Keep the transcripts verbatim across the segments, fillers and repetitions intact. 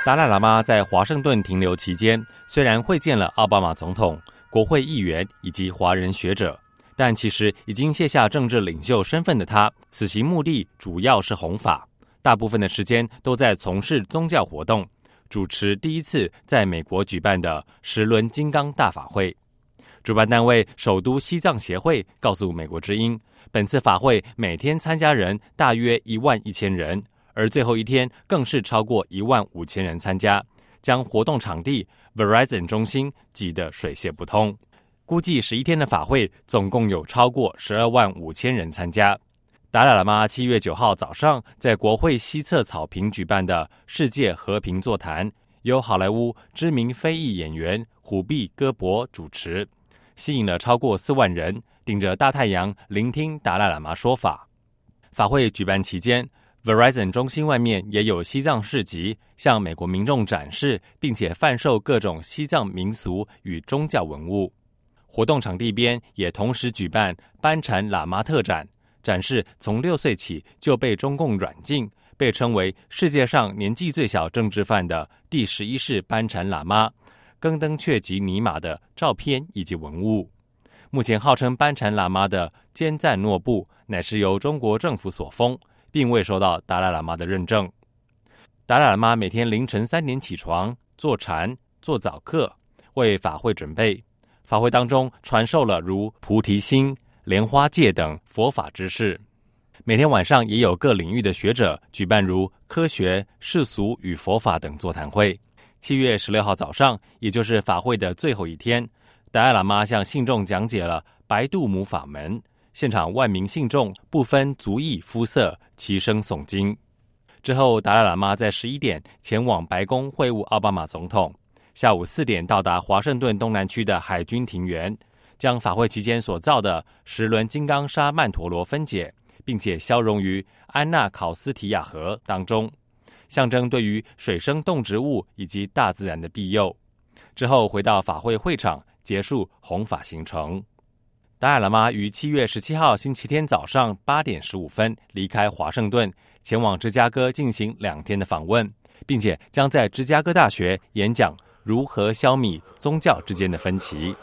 达赖喇嘛在华盛顿停留期间，虽然会见了奥巴马总统、国会议员以及华人学者，但其实已经卸下政治领袖身份的他，此行目的主要是弘法，大部分的时间都在从事宗教活动，主持第一次在美国举办的十轮金刚大法会。主办单位首都西藏协会告诉美国之音，本次法会每天参加人大约一万一千人，而最后一天更是超过一万五千人参加，将活动场地 Verizon 中心挤得水泄不通。估计十一天的法会总共有超过十二万五千人参加。达赖喇嘛七月九号早上在国会西侧草坪举办的世界和平座谈，由好莱坞知名非裔演员虎毕戈博主持，吸引了超过四万人顶着大太阳聆听达赖喇嘛说法。法会举办期间， Verizon 中心外面也有西藏市集，向美国民众展示并且贩售各种西藏民俗与宗教文物。活动场地边也同时举办班禅喇嘛特展，展示从六岁起就被中共软禁，被称为世界上年纪最小政治犯的第十一世班禅喇嘛更登却吉尼玛的照片以及文物。目前号称班禅喇嘛的坚赞诺布乃是由中国政府所封，并未受到达赖喇嘛的认证。达赖喇嘛每天凌晨三点起床坐禅做早课，为法会准备。法会当中传授了如菩提心、莲花戒等佛法知识。每天晚上也有各领域的学者举办如科学、世俗与佛法等座谈会。七月十六号早上，也就是法会的最后一天，达赖喇嘛向信众讲解了白度母法门，现场万名信众不分族裔肤色齐声诵经。之后，达赖喇嘛在十一点前往白宫会晤奥巴马总统，下午四点到达华盛顿东南区的海军庭园，将法会期间所造的十轮金刚砂曼陀罗分解，并且消融于安纳考斯提亚河当中，象征对于水生动植物以及大自然的庇佑。之后回到法会会场，结束弘法行程。达赖喇嘛于七月十七号星期天早上八点十五分离开华盛顿，前往芝加哥进行两天的访问，并且将在芝加哥大学演讲如何消弭宗教之间的分歧。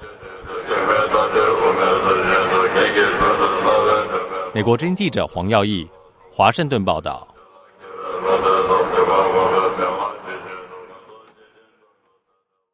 美国之音记者黄耀义，华盛顿报道。